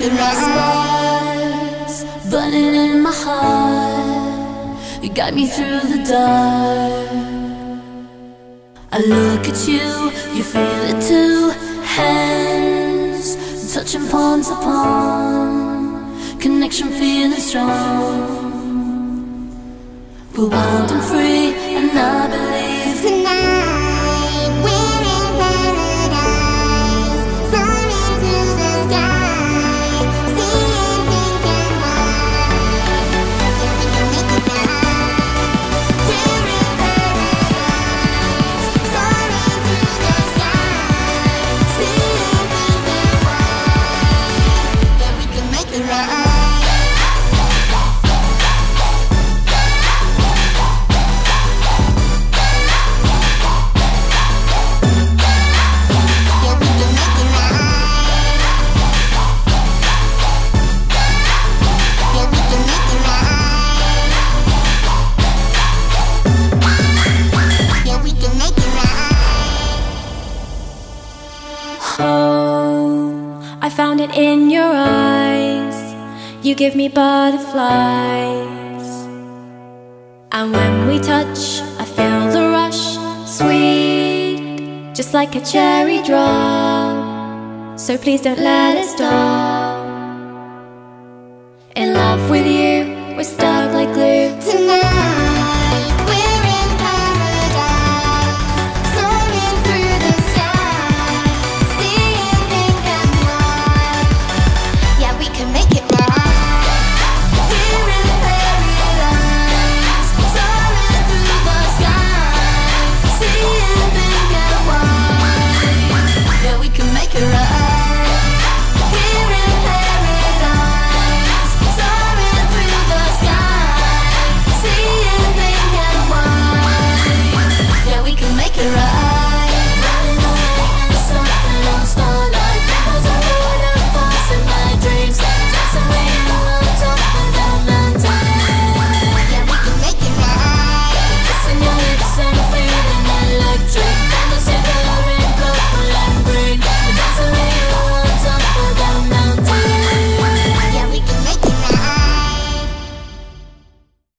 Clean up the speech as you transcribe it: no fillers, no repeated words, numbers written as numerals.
it right. Sparks burning in my heart, you got me through the dark. I look at you, you feel it too. Hands touching palm to palm, connection feeling strong. We're wild and free, and I believe tonight we're in paradise, soaring through the sky, seeing pink and white. Yeah, we can make it right. We're in paradise, soaring through the sky, seeing pink and white. Yeah, we can make it right. I found it in your eyes. You give me butterflies. And when we touch, I feel the rush. Sweet, just like a cherry drop. So please don't let it stop. In love with you, we're stuck.